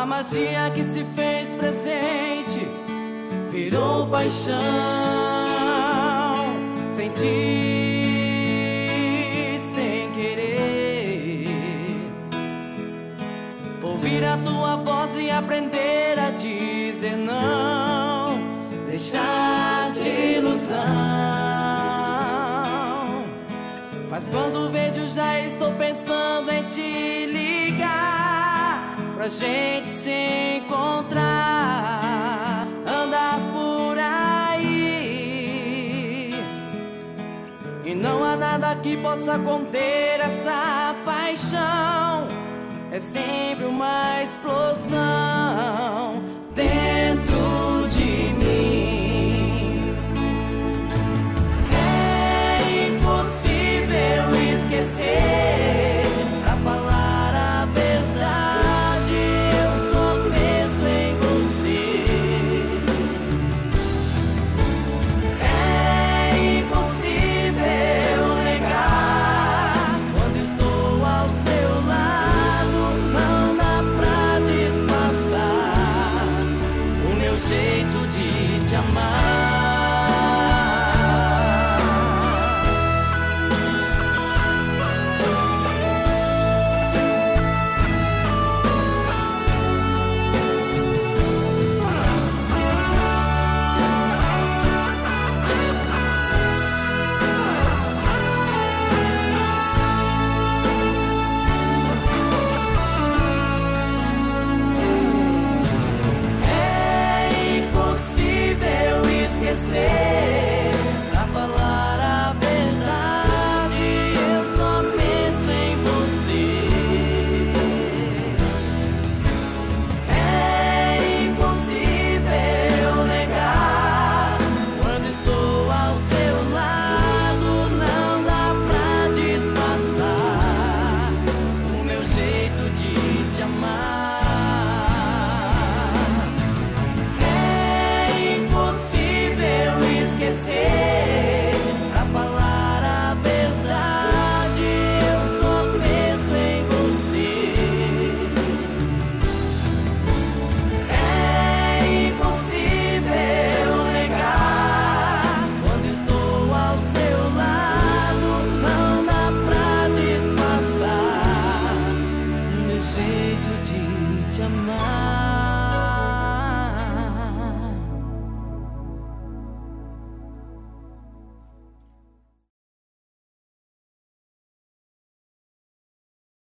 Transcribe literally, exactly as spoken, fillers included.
magia que se fez presente virou paixão. Senti sem querer ouvir a tua voz e aprender a dizer não, deixar de ilusão. Mas quando vejo já estou pensando em te ligar pra gente se encontrar, andar por aí. E não há nada que possa conter essa paixão, é sempre uma explosão.